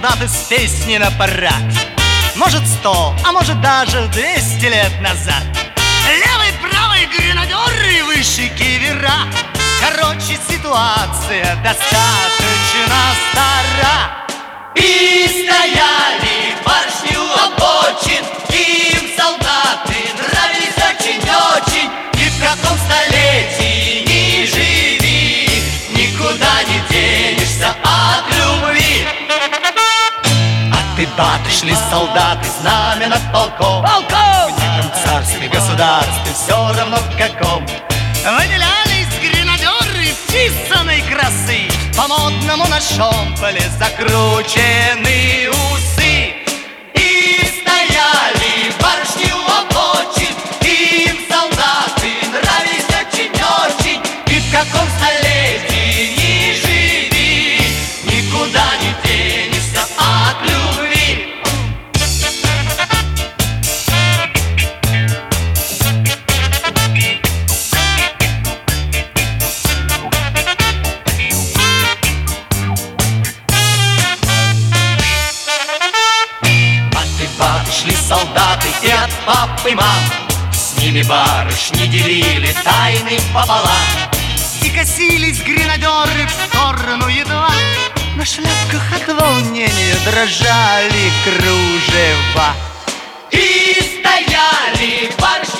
солдаты с песней на парад. Может 100, а может даже 200 лет назад. Левый, правый гренадеры, выше кивера. Короче, ситуация достаточно стара. И стояли барышни у обочин, им солдаты нравились очень-очень. Ни в каком столетии ни живи, никуда не денешься от любви. А ты баты шли солдаты, знамя над полком. В неком царстве, государстве, все равно в каком. Выделялись гренадеры писаной красы, по-модному на шомполе закручены усы. И стояли барышни у обочин, им солдаты нравились очень-очень. И в каком столетии ни живи, никуда не денешься от любви. Шли солдаты и от пап и мам, с ними барышни делили тайны пополам. И косились гренадеры в сторону едва, на шляпках от волнения дрожали кружева. И стояли барышни